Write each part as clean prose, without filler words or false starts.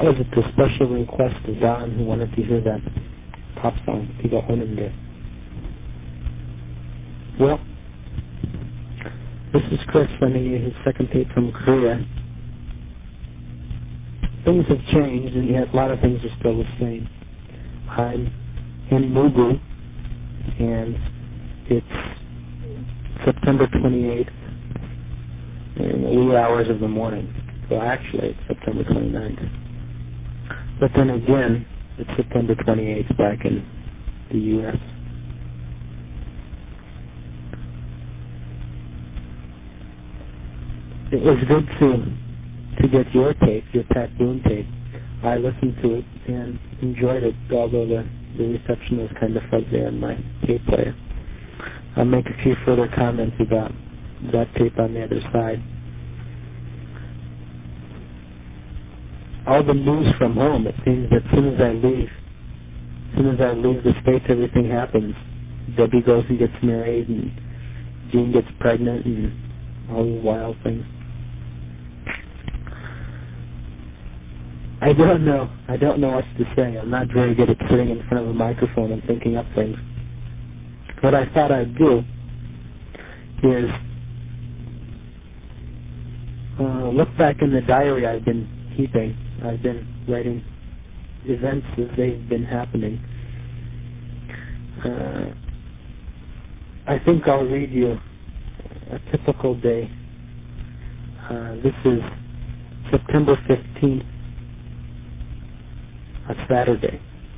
that was at the special request of Don, who wanted to hear that pop song, Tiga Onende. Well, this is Chris sending you his second tape from Korea. Things have changed, and yet a lot of things are still the same. I'm in Mugu, and it's September 28th, in the wee hours of the morning. Well, actually, it's September 29th. But then again, it's September 28th back in the U.S. It was good to get your tape, your Pat Boone tape. I listened to it and enjoyed it, although the reception was kind of fuzzy on my tape player. I'll make a few further comments about that tape on the other side. All the news from home, it seems that as soon as I leave the States, everything happens. Debbie goes and gets married, and Jean gets pregnant, and all these wild things. I don't know what to say. I'm not very good at sitting in front of a microphone and thinking up things. What I thought I'd do is look back in the diary I've been keeping. I've been writing events as they've been happening. I think I'll read you a typical day. This is September 15th, a Saturday.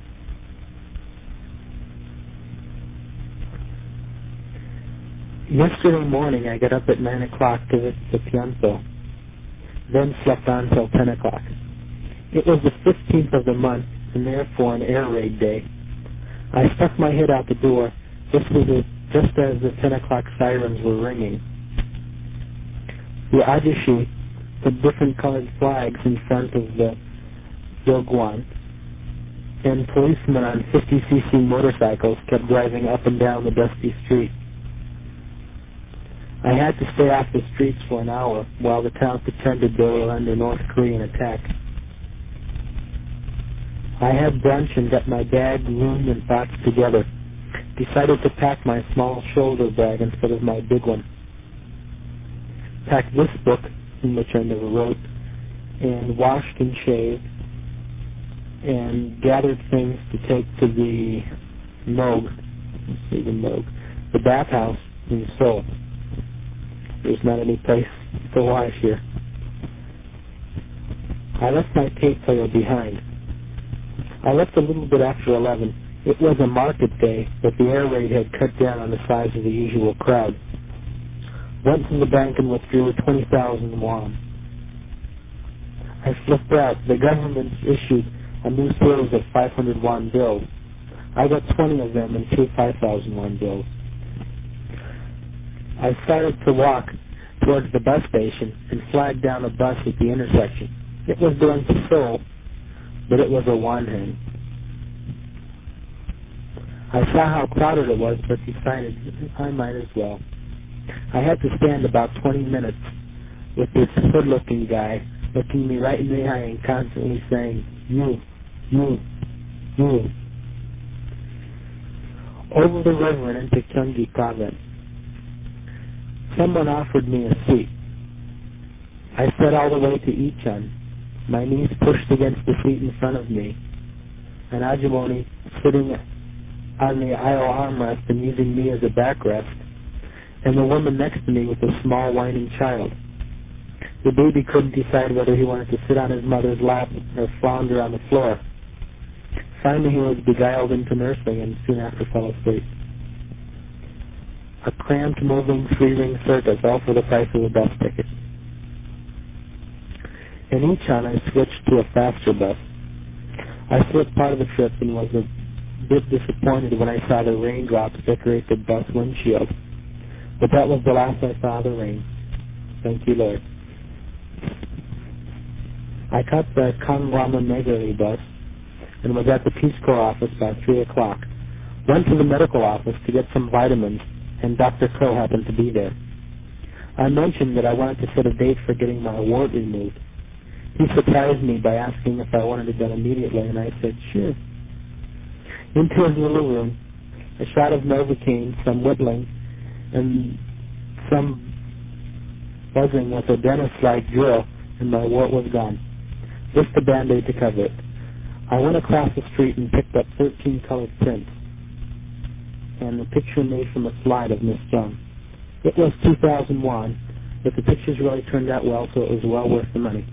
Yesterday morning I got up at 9 o'clock to visit the Pianto, then slept on till 10 o'clock. It was the 15th of the month, and therefore an air raid day. I stuck my head out the door just as the 10 o'clock sirens were ringing. The Ajashi put different colored flags in front of the Yogwan, and policemen on 50cc motorcycles kept driving up and down the dusty street. I had to stay off the streets for an hour while the town pretended they were under North Korean attack. I had brunch and got my bag, room, and thoughts together. Decided to pack my small shoulder bag instead of my big one. Packed this book, in which I never wrote, and washed and shaved, and gathered things to take to the the bathhouse in Seoul. There's not any place to wash here. I left my tape player behind. I left a little bit after 11. It was a market day, but the air raid had cut down on the size of the usual crowd. Went to the bank and withdrew 20,000 won. I flipped out. The government issued a new series of 500 won bills. I got 20 of them and 2 5,000 won bills. I started to walk towards the bus station and flagged down a bus at the intersection. It was going to Seoul, but it was a Wonheng. I saw how crowded it was, but decided I might as well. I had to stand about 20 minutes with this hood-looking guy looking me right in the eye and constantly saying, you. Over the river and into Gyeonggi province. Someone offered me a seat. I sat all the way to Icheon, my knees pushed against the seat in front of me, and Ajimoni sitting on the aisle armrest and using me as a backrest, and the woman next to me with a small whining child. The baby couldn't decide whether he wanted to sit on his mother's lap or flounder on the floor. Finally he was beguiled into nursing and soon after fell asleep. A cramped, moving, three-ring circus, all for the price of a bus ticket. In Icheon, I switched to a faster bus. I slipped part of the trip and was a bit disappointed when I saw the raindrops decorate the bus windshield. But that was the last I saw of the rain. Thank you, Lord. I caught the Kangrama Megari bus and was at the Peace Corps office by 3 o'clock. Went to the medical office to get some vitamins, and Dr. Crow happened to be there. I mentioned that I wanted to set a date for getting my wart removed. He surprised me by asking if I wanted it done immediately, and I said, sure. Into his little room, a shot of Novocaine, some whittling, and some buzzing with a dentist-like drill, and my wart was gone. Just a Band-Aid to cover it. I went across the street and picked up 13 colored prints, and a picture made from a slide of Miss Young. It was 2,001, but the pictures really turned out well, so it was well worth the money.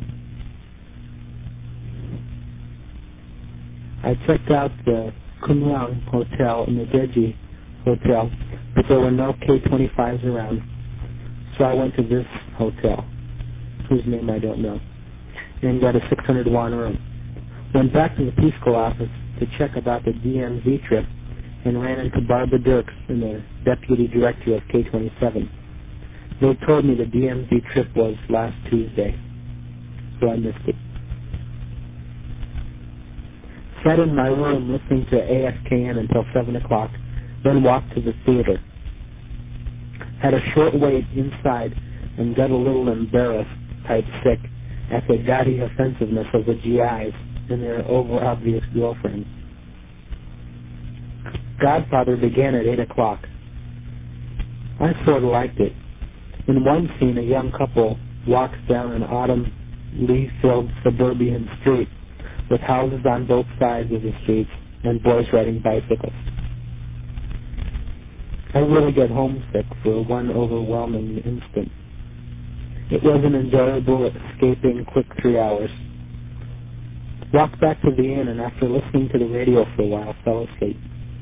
I checked out the Kumyang Hotel and the Deji Hotel, but there were no K-25s around, so I went to this hotel, whose name I don't know, and got a 600 room. Went back to the Peace Corps office to check about the DMZ trip and ran into Barbara Dirks, the deputy director of K-27. They told me the DMZ trip was last Tuesday, so I missed it. Sat in my room listening to ASKN until 7 o'clock, then walked to the theater. Had a short wait inside and got a little embarrassed, type sick, at the gaudy offensiveness of the GIs and their over-obvious girlfriends. Godfather began at 8 o'clock. I sort of liked it. In one scene, a young couple walks down an autumn leaf-filled suburban street with houses on both sides of the streets and boys riding bicycles. I really got homesick for one overwhelming instant. It was an enjoyable, escaping, quick 3 hours. Walked back to the inn, and after listening to the radio for a while, fell asleep.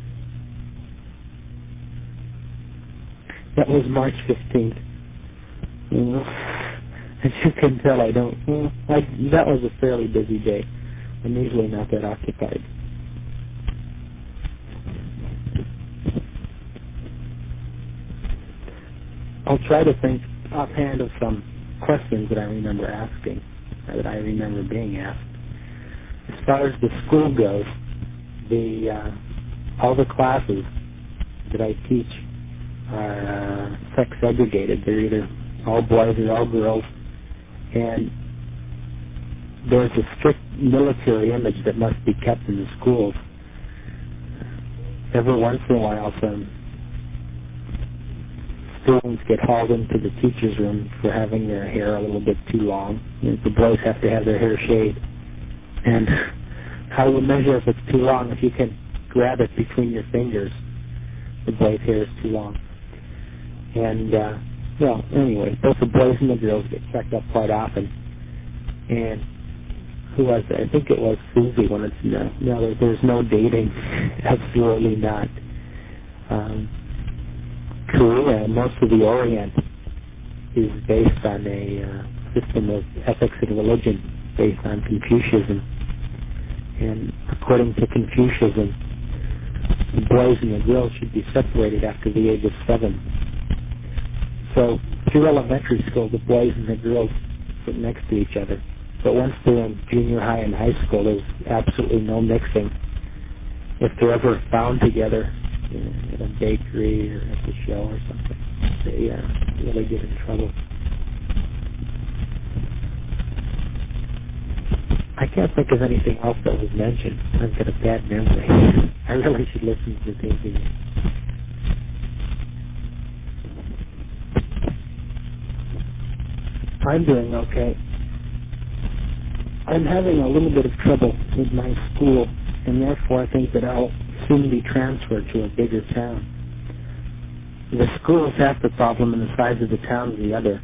That was March 15th. As you can tell, that was a fairly busy day. I'm usually not that occupied. I'll try to think offhand of some questions that I remember asking, that I remember being asked. As far as the school goes, all the classes that I teach are sex segregated. They're either all boys or all girls, and there's a strict military image that must be kept in the schools. Every once in a while, some students get hauled into the teacher's room for having their hair a little bit too long. The boys have to have their hair shaved. And how do you measure if it's too long? If you can grab it between your fingers, the boy's hair is too long. And, anyway, both the boys and the girls get checked up quite often. And who was it? I think it was Susie wanted to know. No, there's no dating. Absolutely not. Korea, most of the Orient, is based on a system of ethics and religion based on Confucianism. And according to Confucianism, the boys and the girls should be separated after the age of 7. So through elementary school, the boys and the girls sit next to each other. But once they're in junior high and high school, there's absolutely no mixing. If they're ever found together at a bakery or at the show or something, they really get in trouble. I can't think of anything else that was mentioned. I've got a bad memory. I really should listen to the tape again. I'm doing okay. I'm having a little bit of trouble with my school, and therefore I think that I'll soon be transferred to a bigger town. The school is half the problem, and the size of the town is the other.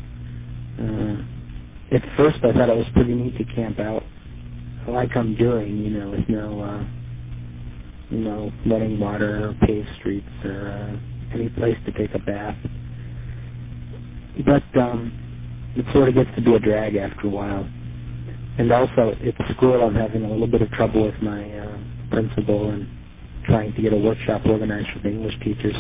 At first I thought it was pretty neat to camp out, like I'm doing, with no running water or paved streets or any place to take a bath. But it sort of gets to be a drag after a while. And also, at school, I'm having a little bit of trouble with my principal and trying to get a workshop organized for the English teachers.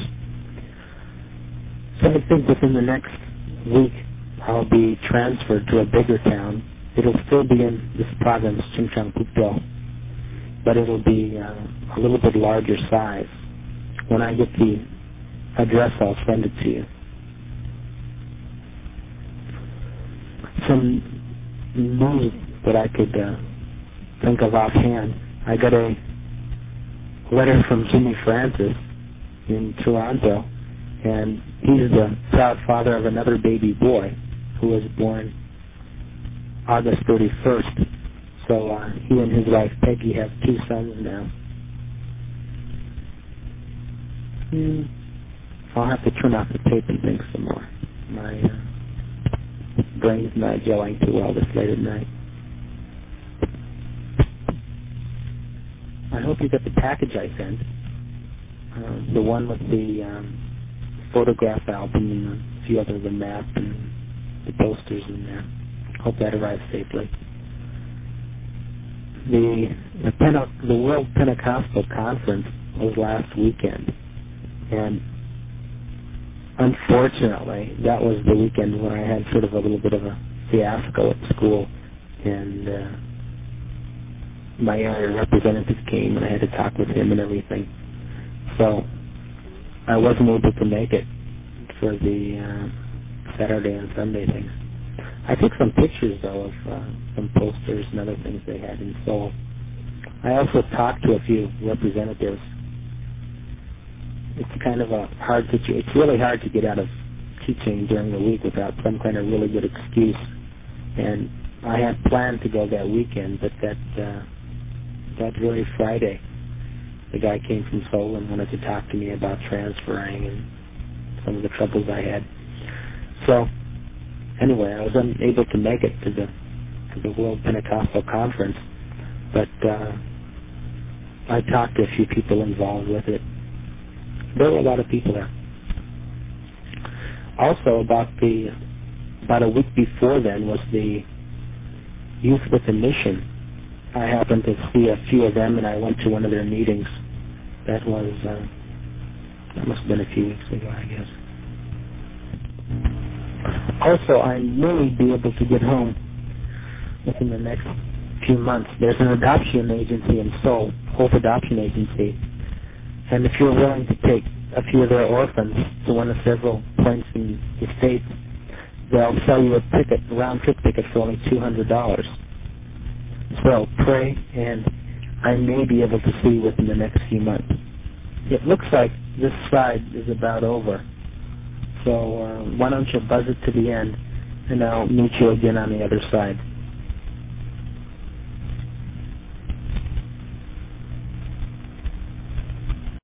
So I think within the next week, I'll be transferred to a bigger town. It'll still be in this province, Chungcheongbuk-do, but it'll be a little bit larger size. When I get the address, I'll send it to you. Some news that I could think of offhand. I got a letter from Jimmy Francis in Toronto, and he's the proud father of another baby boy who was born August 31st. So he and his wife Peggy have 2 sons now. I'll have to turn off the tape and think some more. My brain's not gelling too well this late at night. I hope you got the package I sent. The one with the photograph album and a few other, the map and the posters in there. Hope that arrives safely. The World Pentecostal Conference was last weekend, and unfortunately, that was the weekend when I had sort of a little bit of a fiasco at school, and my area representative came, and I had to talk with him and everything. So I wasn't able to make it for the Saturday and Sunday things. I took some pictures, though, of some posters and other things they had in Seoul. I also talked to a few representatives. It's kind of a hard situation. It's really hard to get out of teaching during the week without some kind of really good excuse. And I had planned to go that weekend, but that very Friday, the guy came from Seoul and wanted to talk to me about transferring and some of the troubles I had. So anyway, I was unable to make it to the World Pentecostal Conference, but I talked to a few people involved with it. There were a lot of people there. Also, about a week before then was the Youth with a Mission. I happened to see a few of them, and I went to one of their meetings. That must have been a few weeks ago, I guess. Also, I may be able to get home within the next few months. There's an adoption agency in Seoul, Hope Adoption Agency, and if you're willing to take a few of their orphans to one of several points in the States, they'll sell you a ticket, a round-trip ticket for only $200. So pray, and I may be able to see you within the next few months. It looks like this side is about over. So why don't you buzz it to the end, and I'll meet you again on the other side.